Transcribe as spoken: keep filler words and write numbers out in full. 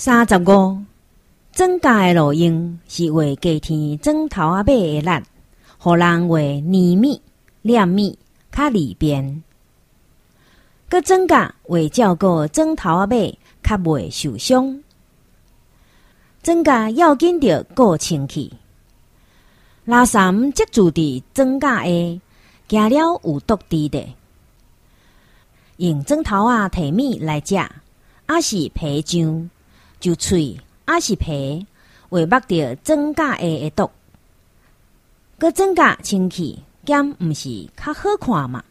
三十五，庄稼的路用是为家天庄头仔尾的力，互人画黏米、黏米较利便。佮庄稼为照顾庄头仔尾较袂受伤。庄稼要紧着顾清气。垃圾积住伫庄稼下，行了有毒之地。用庄头仔摕米来食，还是皮癢，就喙还是皮，会擘着庄稼下的毒。佮庄稼清气，兼毋是较好看嘛？